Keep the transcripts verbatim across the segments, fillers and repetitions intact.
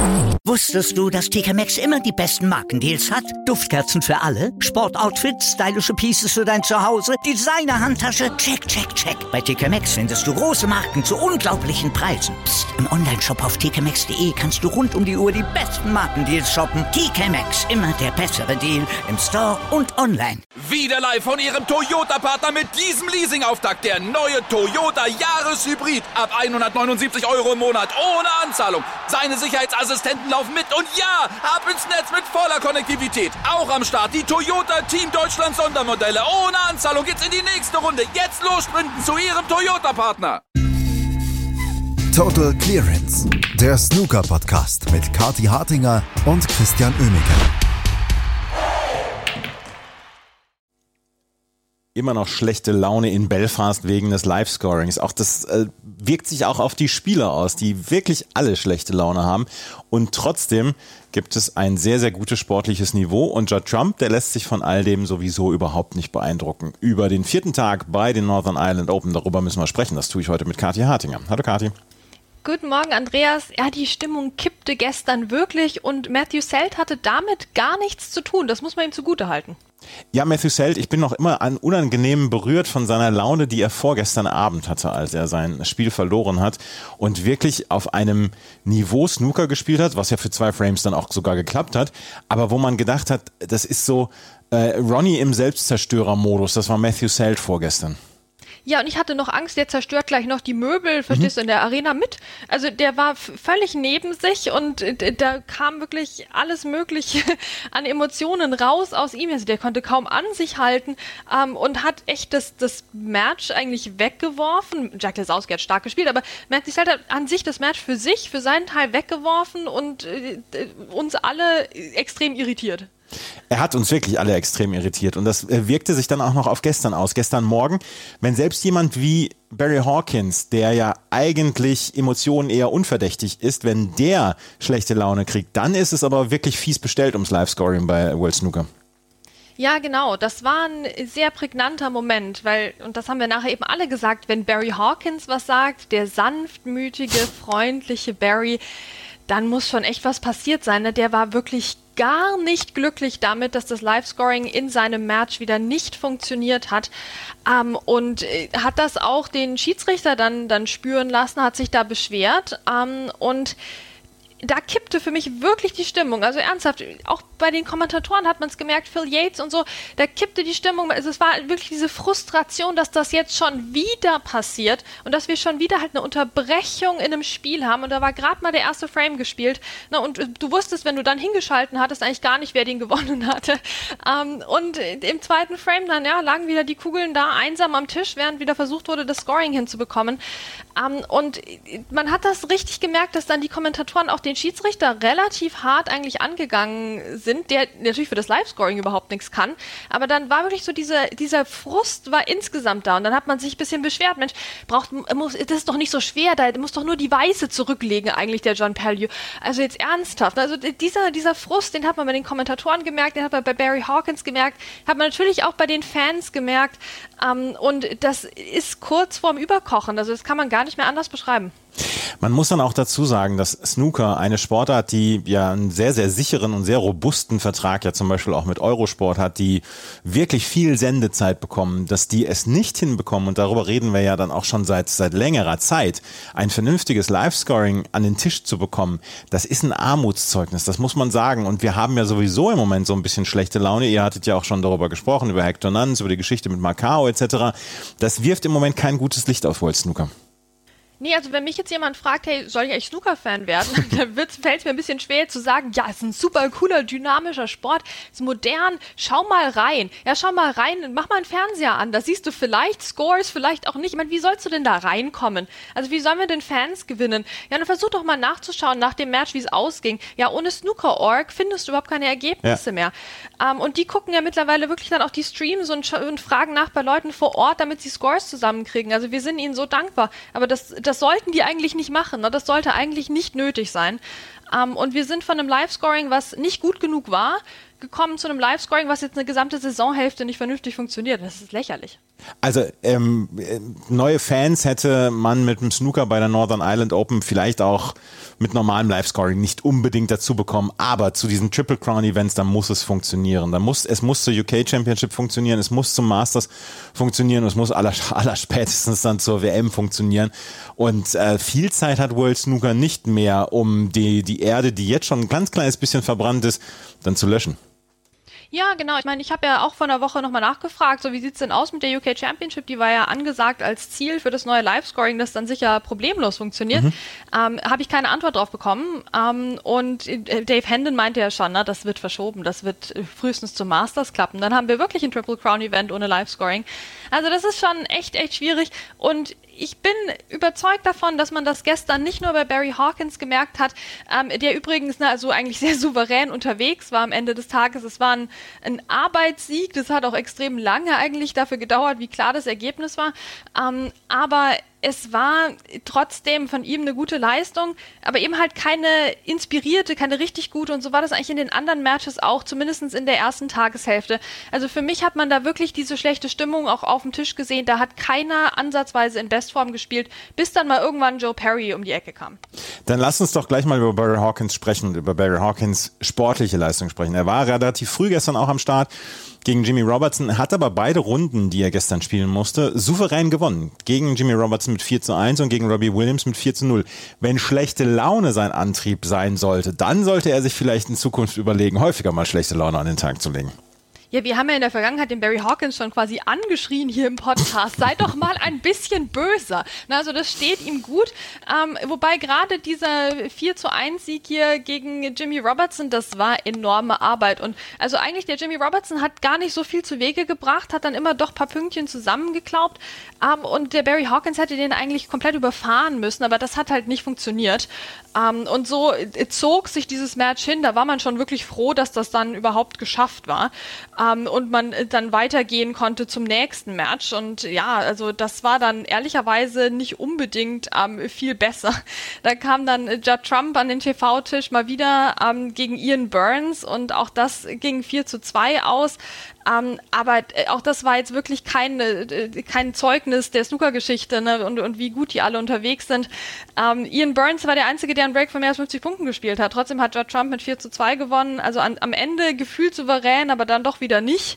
Wusstest du, dass T K Maxx immer die besten Markendeals hat? Duftkerzen für alle, Sportoutfits, stylische Pieces für dein Zuhause, Designer-Handtasche, check, check, check. Bei T K Maxx findest du große Marken zu unglaublichen Preisen. Psst. Im Onlineshop auf t k maxx punkt d e kannst du rund um die Uhr die besten Markendeals shoppen. T K Maxx, immer der bessere Deal im Store und online. Wieder live von Ihrem Toyota-Partner mit diesem Leasing-Auftakt. Der neue Toyota Jahreshybrid. Ab hundertneunundsiebzig Euro im Monat. Ohne Anzahlung. Seine Sicherheitsassistenten laufen mit. Und ja, ab ins Netz mit voller Konnektivität. Auch am Start die Toyota Team Deutschland Sondermodelle. Ohne Anzahlung geht's in die nächste Runde. Jetzt los sprinten zu Ihrem Toyota-Partner. Total Clearance. Der Snooker-Podcast mit Kathi Hartinger und Christian Oemeke. Immer noch schlechte Laune in Belfast wegen des Live-Scorings. Auch das äh, wirkt sich auch auf die Spieler aus, die wirklich alle schlechte Laune haben. Und trotzdem gibt es ein sehr, sehr gutes sportliches Niveau. Und Judd Trump, der lässt sich von all dem sowieso überhaupt nicht beeindrucken. Über den vierten Tag bei den Northern Ireland Open, darüber müssen wir sprechen. Das tue ich heute mit Kathi Hartinger. Hallo Kathi. Guten Morgen, Andreas. Ja, die Stimmung kippte gestern wirklich und Matthew Selt hatte damit gar nichts zu tun. Das muss man ihm zugutehalten. Ja, Matthew Selt, ich bin noch immer an unangenehm berührt von seiner Laune, die er vorgestern Abend hatte, als er sein Spiel verloren hat und wirklich auf einem Niveau Snooker gespielt hat, was ja für zwei Frames dann auch sogar geklappt hat, aber wo man gedacht hat, das ist so äh, Ronnie im Selbstzerstörermodus, das war Matthew Selt vorgestern. Ja, und ich hatte noch Angst, der zerstört gleich noch die Möbel, verstehst du, in der Arena mit. Also der war f- völlig neben sich und d- da kam wirklich alles Mögliche an Emotionen raus aus ihm. Also der konnte kaum an sich halten ähm, und hat echt das, das Match eigentlich weggeworfen. Jack Lesowski hat stark gespielt, aber Matthew Selt hat an sich das Match für sich, für seinen Teil weggeworfen und äh, uns alle extrem irritiert. Er hat uns wirklich alle extrem irritiert und das wirkte sich dann auch noch auf gestern aus. Gestern Morgen, wenn selbst jemand wie Barry Hawkins, der ja eigentlich Emotionen eher unverdächtig ist, wenn der schlechte Laune kriegt, dann ist es aber wirklich fies bestellt ums Live-Scoring bei World Snooker. Ja, genau. Das war ein sehr prägnanter Moment, weil, und das haben wir nachher eben alle gesagt, wenn Barry Hawkins was sagt, der sanftmütige, freundliche Barry, dann muss schon echt was passiert sein. Ne? Der war wirklich gar nicht glücklich damit, dass das Live-Scoring in seinem Match wieder nicht funktioniert hat ähm, und äh, hat das auch den Schiedsrichter dann, dann spüren lassen, hat sich da beschwert ähm, und da kippte für mich wirklich die Stimmung, also ernsthaft, auch bei den Kommentatoren hat man es gemerkt, Phil Yates und so, da kippte die Stimmung, also es war wirklich diese Frustration, dass das jetzt schon wieder passiert und dass wir schon wieder halt eine Unterbrechung in einem Spiel haben und da war gerade mal der erste Frame gespielt, na, und du wusstest, wenn du dann hingeschalten hattest, eigentlich gar nicht, wer den gewonnen hatte ähm, und im zweiten Frame dann, ja, lagen wieder die Kugeln da einsam am Tisch, während wieder versucht wurde, das Scoring hinzubekommen ähm, und man hat das richtig gemerkt, dass dann die Kommentatoren auch den Schiedsrichter relativ hart eigentlich angegangen sind, der natürlich für das Live-Scoring überhaupt nichts kann, aber dann war wirklich so dieser, dieser Frust war insgesamt da und dann hat man sich ein bisschen beschwert, Mensch, braucht, muss, das ist doch nicht so schwer, da muss doch nur die Weiße zurücklegen eigentlich, der John Pellew. Also jetzt ernsthaft, also dieser, dieser Frust, den hat man bei den Kommentatoren gemerkt, den hat man bei Barry Hawkins gemerkt, hat man natürlich auch bei den Fans gemerkt ähm, und das ist kurz vorm Überkochen, also das kann man gar nicht mehr anders beschreiben. Man muss dann auch dazu sagen, dass Snooker eine Sportart, die ja einen sehr, sehr sicheren und sehr robusten Vertrag ja zum Beispiel auch mit Eurosport hat, die wirklich viel Sendezeit bekommen, dass die es nicht hinbekommen, und darüber reden wir ja dann auch schon seit, seit längerer Zeit, ein vernünftiges Live-Scoring an den Tisch zu bekommen, das ist ein Armutszeugnis, das muss man sagen. Und wir haben ja sowieso im Moment so ein bisschen schlechte Laune. Ihr hattet ja auch schon darüber gesprochen, über Hector Nunns, über die Geschichte mit Macau et cetera. Das wirft im Moment kein gutes Licht auf World Snooker. Nee, also wenn mich jetzt jemand fragt, hey, soll ich eigentlich Snooker-Fan werden, dann fällt es mir ein bisschen schwer zu sagen, ja, es ist ein super cooler, dynamischer Sport, es ist modern, schau mal rein. Ja, schau mal rein, mach mal einen Fernseher an, da siehst du vielleicht Scores, vielleicht auch nicht. Ich meine, wie sollst du denn da reinkommen? Also wie sollen wir denn Fans gewinnen? Ja, dann versuch doch mal nachzuschauen nach dem Match, wie es ausging. Ja, ohne Snooker Punkt org findest du überhaupt keine Ergebnisse ja. mehr. Ähm, und die gucken ja mittlerweile wirklich dann auch die Streams und, und fragen nach bei Leuten vor Ort, damit sie Scores zusammenkriegen. Also wir sind ihnen so dankbar. Aber das, das sollten die eigentlich nicht machen. Ne? Das sollte eigentlich nicht nötig sein. Ähm, und wir sind von einem Live-Scoring, was nicht gut genug war, gekommen zu einem Live-Scoring, was jetzt eine gesamte Saisonhälfte nicht vernünftig funktioniert. Das ist lächerlich. Also ähm, neue Fans hätte man mit dem Snooker bei der Northern Ireland Open vielleicht auch mit normalem Live-Scoring nicht unbedingt dazu bekommen, aber zu diesen Triple Crown Events, da muss es funktionieren. Da muss, es muss zur U K Championship funktionieren, es muss zum Masters funktionieren, es muss aller, aller spätestens dann zur W M funktionieren. Und äh, viel Zeit hat World Snooker nicht mehr, um die, die Erde, die jetzt schon ein ganz kleines bisschen verbrannt ist, dann zu löschen. Ja, genau. Ich meine, ich habe ja auch vor einer Woche nochmal nachgefragt, so wie sieht's denn aus mit der U K Championship? Die war ja angesagt als Ziel für das neue Live-Scoring, das dann sicher problemlos funktioniert. Mhm. Ähm, habe ich keine Antwort drauf bekommen. Ähm, und Dave Hendon meinte ja schon, na, das wird verschoben, das wird frühestens zum Masters klappen. Dann haben wir wirklich ein Triple Crown Event ohne Live-Scoring. Also das ist schon echt, echt schwierig. Und ich bin überzeugt davon, dass man das gestern nicht nur bei Barry Hawkins gemerkt hat, ähm, der übrigens na, also eigentlich sehr souverän unterwegs war am Ende des Tages. Es war ein, ein Arbeitssieg, das hat auch extrem lange eigentlich dafür gedauert, wie klar das Ergebnis war. Ähm, aber es war trotzdem von ihm eine gute Leistung, aber eben halt keine inspirierte, keine richtig gute, und so war das eigentlich in den anderen Matches auch, zumindest in der ersten Tageshälfte. Also für mich hat man da wirklich diese schlechte Stimmung auch auf dem Tisch gesehen, da hat keiner ansatzweise in Bestform gespielt, bis dann mal irgendwann Joe Perry um die Ecke kam. Dann lass uns doch gleich mal über Barry Hawkins sprechen, über Barry Hawkins sportliche Leistung sprechen. Er war relativ früh gestern auch am Start gegen Jimmy Robertson, hat aber beide Runden, die er gestern spielen musste, souverän gewonnen. Gegen Jimmy Robertson mit vier zu eins und gegen Robbie Williams mit vier zu null. Wenn schlechte Laune sein Antrieb sein sollte, dann sollte er sich vielleicht in Zukunft überlegen, häufiger mal schlechte Laune an den Tag zu legen. Ja, wir haben ja in der Vergangenheit den Barry Hawkins schon quasi angeschrien hier im Podcast. Sei doch mal ein bisschen böser. Na, also das steht ihm gut. Ähm, wobei gerade dieser vier zu eins Sieg hier gegen Jimmy Robertson, das war enorme Arbeit. Und also eigentlich der Jimmy Robertson hat gar nicht so viel zu Wege gebracht, hat dann immer doch ein paar Pünktchen zusammengeklaubt. Ähm, und der Barry Hawkins hätte den eigentlich komplett überfahren müssen, aber das hat halt nicht funktioniert. Ähm, und so zog sich dieses Match hin. Da war man schon wirklich froh, dass das dann überhaupt geschafft war. Um, und man dann weitergehen konnte zum nächsten Match. Und ja, also das war dann ehrlicherweise nicht unbedingt um, viel besser. Da kam dann Judd Trump an den T V-Tisch mal wieder um, gegen Ian Burns und auch das ging vier zu zwei aus. Um, aber auch das war jetzt wirklich kein, kein Zeugnis der Snooker-Geschichte, ne, und, und wie gut die alle unterwegs sind. Um, Ian Burns war der Einzige, der einen Break von mehr als fünfzig Punkten gespielt hat. Trotzdem hat Judd Trump mit vier zu zwei gewonnen. Also an, am Ende gefühlt souverän, aber dann doch wieder nicht.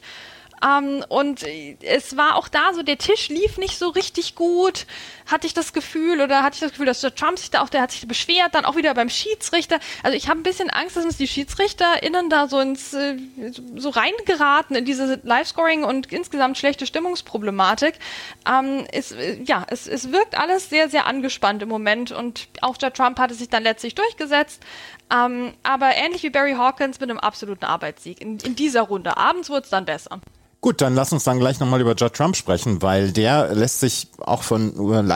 Um, und es war auch da so, der Tisch lief nicht so richtig gut, hatte ich das Gefühl, oder hatte ich das Gefühl, dass der Trump sich da auch, der hat sich beschwert, dann auch wieder beim Schiedsrichter. Also ich habe ein bisschen Angst, dass uns die SchiedsrichterInnen da so ins, so reingeraten in diese Live-Scoring und insgesamt schlechte Stimmungsproblematik. Um, es, ja, es, es wirkt alles sehr, sehr angespannt im Moment und auch der Trump hatte sich dann letztlich durchgesetzt. Um, aber ähnlich wie Barry Hawkins mit einem absoluten Arbeitssieg in, in dieser Runde. Abends wurde es dann besser. Gut, dann lass uns dann gleich nochmal über Judd Trump sprechen, weil der lässt sich auch von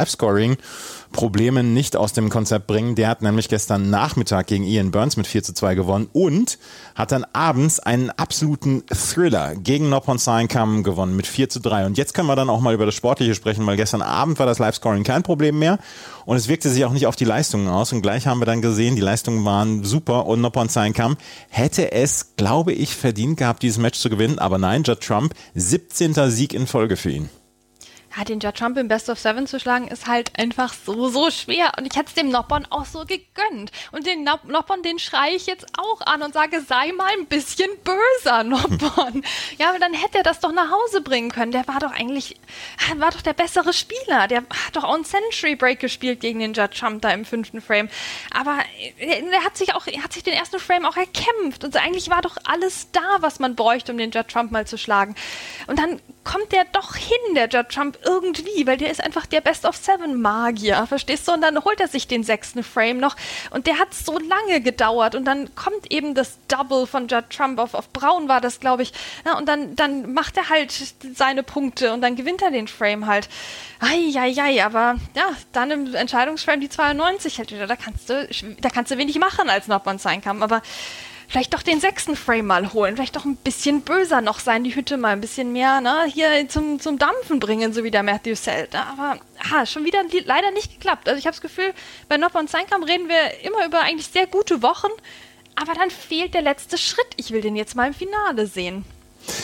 Live-Scoring-Problemen nicht aus dem Konzept bringen. Der hat nämlich gestern Nachmittag gegen Ian Burns mit vier zu zwei gewonnen und hat dann abends einen absoluten Thriller gegen Noppon Saenkham gewonnen mit vier zu drei. Und jetzt können wir dann auch mal über das Sportliche sprechen, weil gestern Abend war das Live-Scoring kein Problem mehr und es wirkte sich auch nicht auf die Leistungen aus. Und gleich haben wir dann gesehen, die Leistungen waren super und Noppon Saenkham hätte es, glaube ich, verdient gehabt, dieses Match zu gewinnen. Aber nein, Judd Trump, siebzehnter Sieg in Folge für ihn. Ja, den Judd Trump im Best of Seven zu schlagen, ist halt einfach so, so schwer. Und ich hätte es dem Noppon auch so gegönnt. Und den Noppon, den schreie ich jetzt auch an und sage, sei mal ein bisschen böser, Noppon. Ja, aber dann hätte er das doch nach Hause bringen können. Der war doch eigentlich, war doch der bessere Spieler. Der hat doch auch einen Century Break gespielt gegen den Judd Trump da im fünften Frame. Aber er hat sich auch, er hat sich den ersten Frame auch erkämpft. Und eigentlich war doch alles da, was man bräuchte, um den Judd Trump mal zu schlagen. Und dann kommt der doch hin, der Judd Trump, irgendwie, weil der ist einfach der Best-of-Seven-Magier, verstehst du? Und dann holt er sich den sechsten Frame noch und der hat so lange gedauert und dann kommt eben das Double von Judd Trump, auf, auf Braun war das, glaube ich, ja, und dann, dann macht er halt seine Punkte und dann gewinnt er den Frame halt. Eieiei, aber ja, dann im Entscheidungsframe die zweiundneunzig halt wieder, da kannst du, da kannst du wenig machen als Noppon Saenkham, aber vielleicht doch den sechsten Frame mal holen, vielleicht doch ein bisschen böser noch sein, die Hütte mal ein bisschen mehr, ne, hier zum, zum Dampfen bringen, so wie der Matthew Selt. Aber ah, schon wieder leider nicht geklappt. Also ich habe das Gefühl, bei Noppon Saenkham reden wir immer über eigentlich sehr gute Wochen, aber dann fehlt der letzte Schritt. Ich will den jetzt mal im Finale sehen.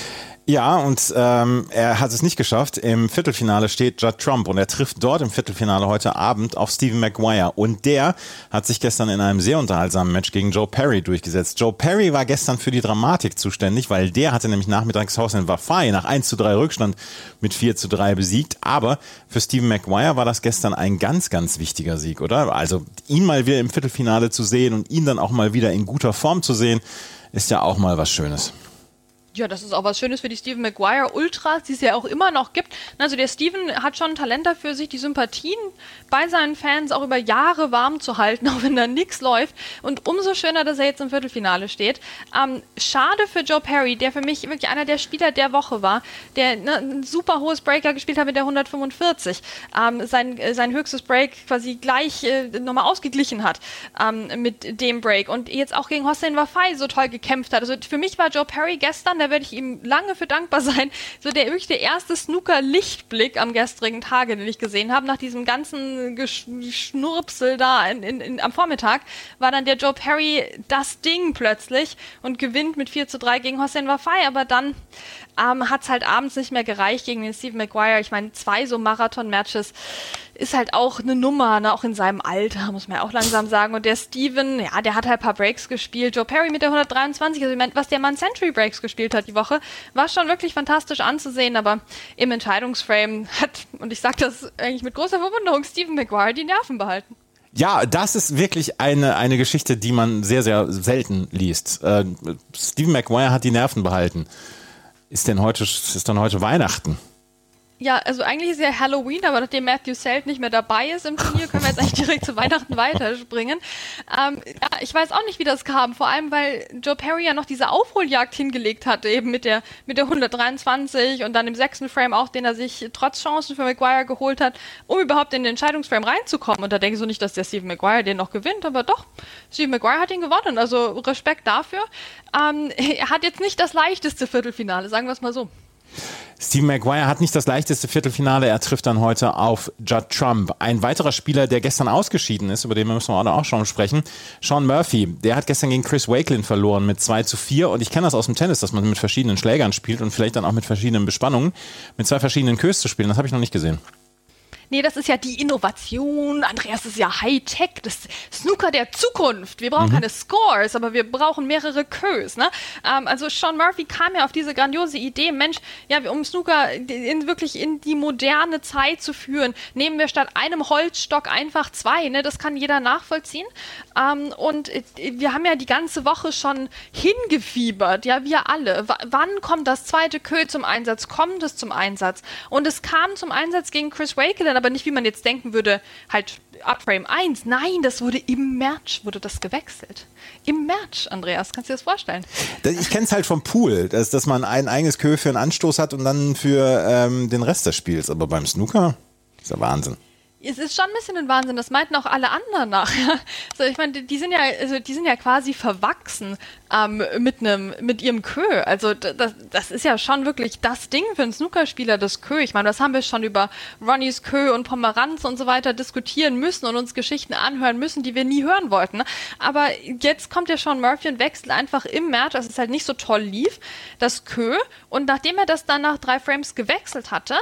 Ja, und ähm, er hat es nicht geschafft. Im Viertelfinale steht Judd Trump und er trifft dort im Viertelfinale heute Abend auf Stephen Maguire. Und der hat sich gestern in einem sehr unterhaltsamen Match gegen Joe Perry durchgesetzt. Joe Perry war gestern für die Dramatik zuständig, weil der hatte nämlich nachmittags Hossein Wafai nach eins zu drei Rückstand mit vier zu drei besiegt. Aber für Stephen Maguire war das gestern ein ganz, ganz wichtiger Sieg, oder? Also ihn mal wieder im Viertelfinale zu sehen und ihn dann auch mal wieder in guter Form zu sehen, ist ja auch mal was Schönes. Ja, das ist auch was Schönes für die Stephen Maguire Ultras, die es ja auch immer noch gibt. Also der Stephen hat schon ein Talent dafür, sich die Sympathien bei seinen Fans auch über Jahre warm zu halten, auch wenn da nichts läuft. Und umso schöner, dass er jetzt im Viertelfinale steht. Ähm, schade für Joe Perry, der für mich wirklich einer der Spieler der Woche war, der ne, ein super hohes Breaker gespielt hat mit der hundertfünfundvierzig. Ähm, sein, sein höchstes Break quasi gleich äh, nochmal ausgeglichen hat ähm, mit dem Break. Und jetzt auch gegen Hossein Wafai so toll gekämpft hat. Also für mich war Joe Perry gestern, da werde ich ihm lange für dankbar sein. So der wirklich der erste Snooker-Lichtblick am gestrigen Tage, den ich gesehen habe, nach diesem ganzen Geschnurpsel da in, in, in, am Vormittag, war dann der Joe Perry das Ding plötzlich und gewinnt mit vier zu drei gegen Hossein Wafai, aber dann ähm, hat es halt abends nicht mehr gereicht gegen den Stephen Maguire. Ich meine, zwei so Marathon-Matches ist halt auch eine Nummer, ne? Auch in seinem Alter, muss man ja auch langsam sagen. Und der Steven, ja, der hat halt ein paar Breaks gespielt. Joe Perry mit der hundertdreiundzwanzig, also ich meine, was der Mann Century Breaks gespielt hat die Woche, war schon wirklich fantastisch anzusehen, aber im Entscheidungsframe hat, und ich sage das eigentlich mit großer Verwunderung, Stephen Maguire die Nerven behalten. Ja, das ist wirklich eine, eine Geschichte, die man sehr, sehr selten liest. Äh, Stephen Maguire hat die Nerven behalten. Ist denn heute, ist dann heute Weihnachten? Ja, also eigentlich ist ja Halloween, aber nachdem Matthew Selt nicht mehr dabei ist im Turnier, können wir jetzt eigentlich direkt zu Weihnachten weiterspringen. Ähm, ja, ich weiß auch nicht, wie das kam, vor allem, weil Joe Perry ja noch diese Aufholjagd hingelegt hatte, eben mit der, mit der hundertdreiundzwanzig und dann im sechsten Frame auch, den er sich trotz Chancen für Maguire geholt hat, um überhaupt in den Entscheidungsframe reinzukommen. Und da denke ich so nicht, dass der Stephen Maguire den noch gewinnt, aber doch, Stephen Maguire hat ihn gewonnen, also Respekt dafür. Ähm, er hat jetzt nicht das leichteste Viertelfinale, sagen wir es mal so. Stephen Maguire hat nicht das leichteste Viertelfinale. Er trifft dann heute auf Judd Trump. Ein weiterer Spieler, der gestern ausgeschieden ist, über den müssen wir auch schon sprechen, Sean Murphy. Der hat gestern gegen Chris Wakelin verloren mit zwei zu vier. Und ich kenne das aus dem Tennis, dass man mit verschiedenen Schlägern spielt und vielleicht dann auch mit verschiedenen Bespannungen, mit zwei verschiedenen Queues zu spielen. Das habe ich noch nicht gesehen. Nee, das ist ja die Innovation. Andreas, das ist ja Hightech, das Snooker der Zukunft. Wir brauchen mhm. keine Scores, aber wir brauchen mehrere Queues. Ne? Ähm, also Sean Murphy kam ja auf diese grandiose Idee, Mensch, ja, um Snooker in, wirklich in die moderne Zeit zu führen, nehmen wir statt einem Holzstock einfach zwei. Ne? Das kann jeder nachvollziehen. Ähm, und wir haben ja die ganze Woche schon hingefiebert, ja, wir alle. W- wann kommt das zweite Queue zum Einsatz? Kommt es zum Einsatz? Und es kam zum Einsatz gegen Chris Wakelin, aber nicht, wie man jetzt denken würde, halt ab Frame eins. Nein, das wurde im Match, wurde das gewechselt. Im Match, Andreas, kannst du dir das vorstellen? Ich kenne es halt vom Pool, dass, dass man ein eigenes Queue für einen Anstoß hat und dann für ähm, den Rest des Spiels. Aber beim Snooker ist ja Wahnsinn. Es ist schon ein bisschen ein Wahnsinn, das meinten auch alle anderen nachher. Also ich meine, die sind ja, also die sind ja quasi verwachsen ähm, mit einem, mit ihrem Queue. Also das, das ist ja schon wirklich das Ding für einen Snookerspieler, das Queue. Ich meine, das haben wir schon über Ronnys Queue und Pomeranz und so weiter diskutieren müssen und uns Geschichten anhören müssen, die wir nie hören wollten. Aber jetzt kommt ja Sean Murphy und wechselt einfach im Match, dass es halt nicht so toll lief, das Queue. Und nachdem er das dann nach drei Frames gewechselt hatte,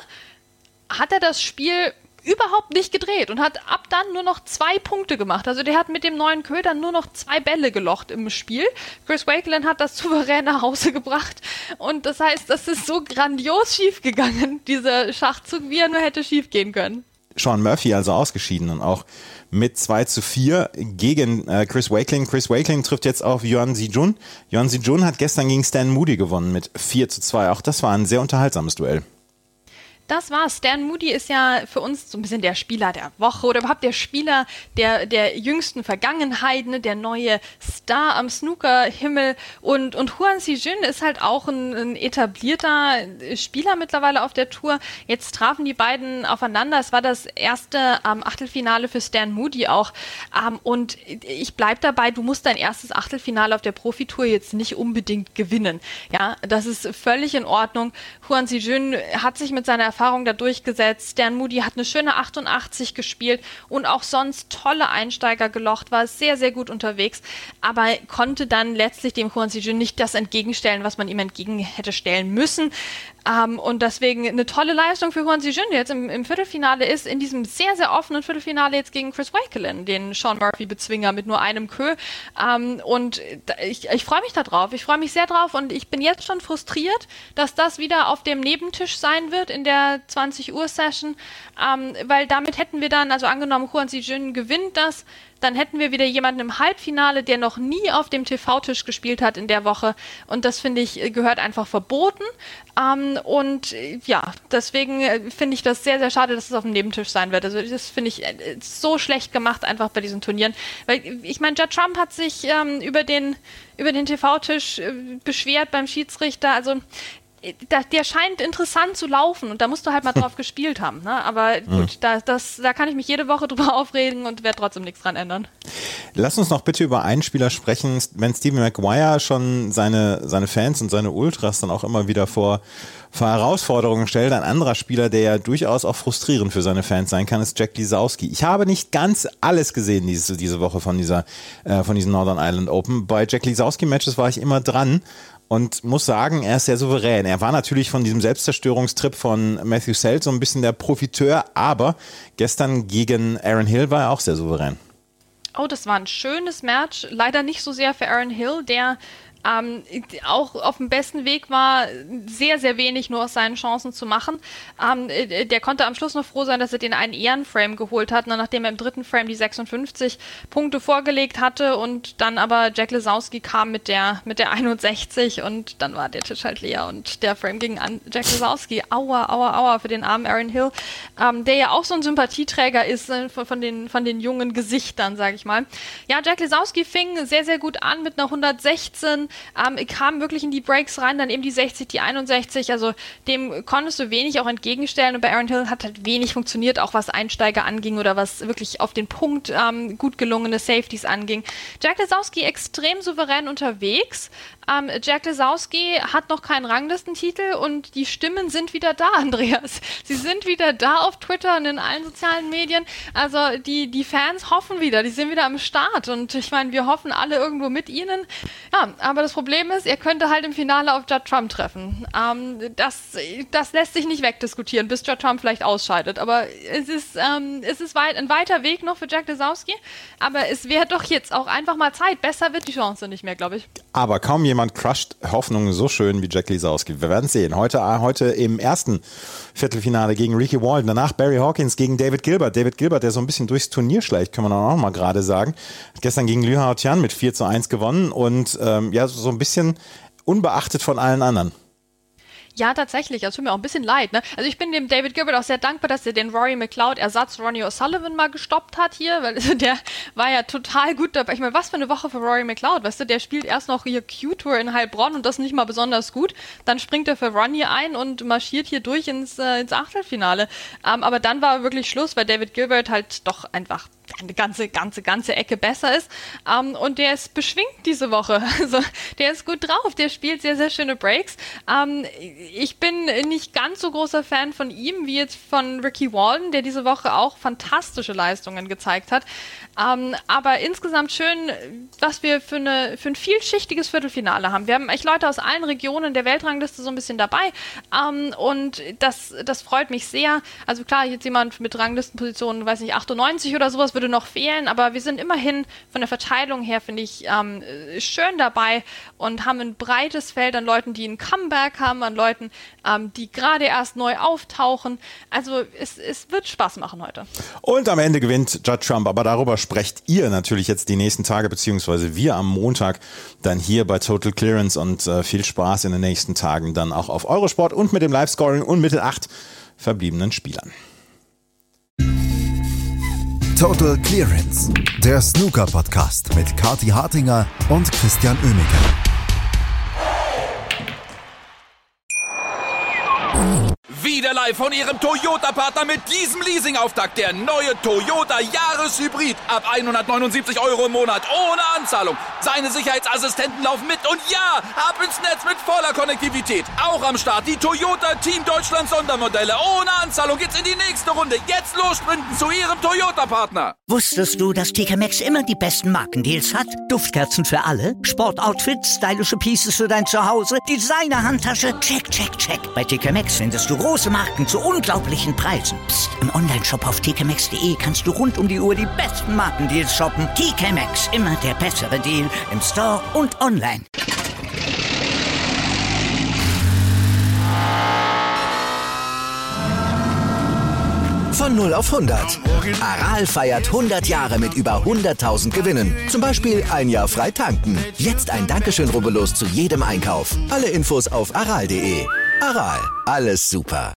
hat er das Spiel überhaupt nicht gedreht und hat ab dann nur noch zwei Punkte gemacht. Also der hat mit dem neuen Queue dann nur noch zwei Bälle gelocht im Spiel. Chris Wakelin hat das souverän nach Hause gebracht und das heißt, das ist so grandios schief gegangen, dieser Schachzug, wie er nur hätte schief gehen können. Sean Murphy also ausgeschieden und auch mit zwei zu vier gegen äh, Chris Wakelin. Chris Wakelin trifft jetzt auf Yuan Zijun. Yuan Zijun hat gestern gegen Stan Moody gewonnen mit vier zu zwei. Auch das war ein sehr unterhaltsames Duell. Das war's. Stan Moody ist ja für uns so ein bisschen der Spieler der Woche oder überhaupt der Spieler der, der jüngsten Vergangenheit, ne? Der neue Star am Snookerhimmel. Und, und Huan Zijun ist halt auch ein, ein etablierter Spieler mittlerweile auf der Tour. Jetzt trafen die beiden aufeinander. Es war das erste ähm, Achtelfinale für Stan Moody auch. Ähm, und ich bleib dabei, du musst dein erstes Achtelfinale auf der Profitour jetzt nicht unbedingt gewinnen. Ja, das ist völlig in Ordnung. Huan Zijun hat sich mit seiner Erfahrung da durchgesetzt. Dan Moody hat eine schöne achtundachtzig gespielt und auch sonst tolle Einsteiger gelocht, war sehr, sehr gut unterwegs, aber konnte dann letztlich dem Kwon Si-Jun nicht das entgegenstellen, was man ihm entgegen hätte stellen müssen. Um, und deswegen eine tolle Leistung für Kwon Si-Jun, der jetzt im, im Viertelfinale ist, in diesem sehr, sehr offenen Viertelfinale jetzt gegen Chris Wakelin, den Sean Murphy-Bezwinger mit nur einem Kö. Um, und ich, ich freue mich da drauf. Ich freue mich sehr drauf und ich bin jetzt schon frustriert, dass das wieder auf dem Nebentisch sein wird in der zwanzig Uhr Session, um, weil damit hätten wir dann, also angenommen Kwon Si-Jun gewinnt das, dann hätten wir wieder jemanden im Halbfinale, der noch nie auf dem T V-Tisch gespielt hat in der Woche. Und das, finde ich, gehört einfach verboten. Ähm, und ja, deswegen finde ich das sehr, sehr schade, dass es auf dem Nebentisch sein wird. Also das finde ich so schlecht gemacht einfach bei diesen Turnieren. Weil ich meine, Judd Trump hat sich ähm, über den, über den T V-Tisch äh, beschwert beim Schiedsrichter. Also der scheint interessant zu laufen und da musst du halt mal drauf gespielt haben. Ne? Aber gut, mhm. da, das, da kann ich mich jede Woche drüber aufregen und werde trotzdem nichts dran ändern. Lass uns noch bitte über einen Spieler sprechen. Wenn Stephen Maguire schon seine, seine Fans und seine Ultras dann auch immer wieder vor, vor Herausforderungen stellt, ein anderer Spieler, der ja durchaus auch frustrierend für seine Fans sein kann, ist Jack Lisowski. Ich habe nicht ganz alles gesehen diese, diese Woche von, dieser, äh, von diesen Northern Ireland Open. Bei Jack Lisowski-Matches war ich immer dran. Und muss sagen, er ist sehr souverän. Er war natürlich von diesem Selbstzerstörungstrip von Matthew Selt so ein bisschen der Profiteur, aber gestern gegen Aaron Hill war er auch sehr souverän. Oh, das war ein schönes Match. Leider nicht so sehr für Aaron Hill, der ähm, auch auf dem besten Weg war, sehr, sehr wenig nur aus seinen Chancen zu machen. Ähm, der konnte am Schluss noch froh sein, dass er den einen Ehrenframe geholt hat, nachdem er im dritten Frame die sechsundfünfzig Punkte vorgelegt hatte und dann aber Jack Lisowski kam mit der, mit der einundsechzig und dann war der Tisch halt leer und der Frame ging an Jack Lisowski. Aua, aua, aua für den armen Aaron Hill, ähm, der ja auch so ein Sympathieträger ist äh, von, von, den, von den jungen Gesichtern, sag ich mal. Ja, Jack Lisowski fing sehr, sehr gut an mit einer hundertsechzehn. Ähm, kam wirklich in die Breaks rein, dann eben die sechzig, die einundsechzig, also dem konntest du wenig auch entgegenstellen und bei Aaron Hill hat halt wenig funktioniert, auch was Einsteiger anging oder was wirklich auf den Punkt ähm, gut gelungene Safeties anging. Jack Lisowski extrem souverän unterwegs. Ähm, Jack Lisowski hat noch keinen Ranglistentitel und die Stimmen sind wieder da, Andreas. Sie sind wieder da auf Twitter und in allen sozialen Medien. Also die, die Fans hoffen wieder, die sind wieder am Start und ich meine, wir hoffen alle irgendwo mit ihnen. Ja, aber das Problem ist, er könnte halt im Finale auf Judd Trump treffen. Ähm, das, das lässt sich nicht wegdiskutieren, bis Judd Trump vielleicht ausscheidet. Aber es ist, ähm, es ist weit, ein weiter Weg noch für Jack Lisowski. Aber es wäre doch jetzt auch einfach mal Zeit. Besser wird die Chance nicht mehr, glaube ich. Aber kaum jemand crusht Hoffnungen so schön wie Jack Lisowski. Wir werden es sehen. Heute, heute im ersten Viertelfinale gegen Ricky Walden. Danach Barry Hawkins gegen David Gilbert. David Gilbert, der so ein bisschen durchs Turnier schleicht, kann man auch mal gerade sagen. Hat gestern gegen Liu Hao Tian mit vier zu eins gewonnen und ähm, ja, so ein bisschen unbeachtet von allen anderen. Ja, tatsächlich. Das tut mir auch ein bisschen leid. Ne? Also ich bin dem David Gilbert auch sehr dankbar, dass er den Rory McLeod-Ersatz Ronnie O'Sullivan mal gestoppt hat hier, weil der war ja total gut dabei. Ich meine, was für eine Woche für Rory McLeod, weißt du? Der spielt erst noch hier Q-Tour in Heilbronn und das nicht mal besonders gut. Dann springt er für Ronnie ein und marschiert hier durch ins, äh, ins Achtelfinale. Ähm, aber dann war wirklich Schluss, weil David Gilbert halt doch einfach eine ganze, ganze, ganze Ecke besser ist. Um, und der ist beschwingt diese Woche. Also der ist gut drauf. Der spielt sehr, sehr schöne Breaks. Um, ich bin nicht ganz so großer Fan von ihm wie jetzt von Ricky Walden, der diese Woche auch fantastische Leistungen gezeigt hat. Um, aber insgesamt schön, was wir für, eine, für ein vielschichtiges Viertelfinale haben. Wir haben echt Leute aus allen Regionen der Weltrangliste so ein bisschen dabei. Um, und das, das freut mich sehr. Also klar, jetzt jemand mit Ranglistenpositionen, weiß nicht, achtundneunzig oder sowas würde noch fehlen, aber wir sind immerhin von der Verteilung her, finde ich, ähm, schön dabei und haben ein breites Feld an Leuten, die ein Comeback haben, an Leuten, ähm, die gerade erst neu auftauchen. Also es, es wird Spaß machen heute. Und am Ende gewinnt Judd Trump, aber darüber sprecht ihr natürlich jetzt die nächsten Tage, beziehungsweise wir am Montag dann hier bei Total Clearance und äh, viel Spaß in den nächsten Tagen dann auch auf Eurosport und mit dem Live-Scoring und mit den acht verbliebenen Spielern. Total Clearance, der Snooker-Podcast mit Kathi Hartinger und Christian Oemeke. Wieder live von Ihrem Toyota-Partner mit diesem Leasing-Auftakt. Der neue Toyota Jahreshybrid. Ab hundertneunundsiebzig Euro im Monat. Ohne Anzahlung. Seine Sicherheitsassistenten laufen mit. Und ja, ab ins Netz mit voller Konnektivität. Auch am Start die Toyota Team Deutschland Sondermodelle. Ohne Anzahlung geht's in die nächste Runde. Jetzt los sprinten zu Ihrem Toyota-Partner. Wusstest du, dass T K Maxx immer die besten Markendeals hat? Duftkerzen für alle, Sportoutfits, stylische Pieces für dein Zuhause, Designer-Handtasche, check, check, check. Bei T K Maxx findest du große Marken zu unglaublichen Preisen. Psst. im Onlineshop auf t k maxx punkt de kannst du rund um die Uhr die besten Markendeals shoppen. T K Maxx, immer der bessere Deal im Store und online. Von null auf hundert. Aral feiert hundert Jahre mit über hunderttausend Gewinnen. Zum Beispiel ein Jahr frei tanken. Jetzt ein Dankeschön, rubbellos zu jedem Einkauf. Alle Infos auf aral punkt de. Aral, alles super.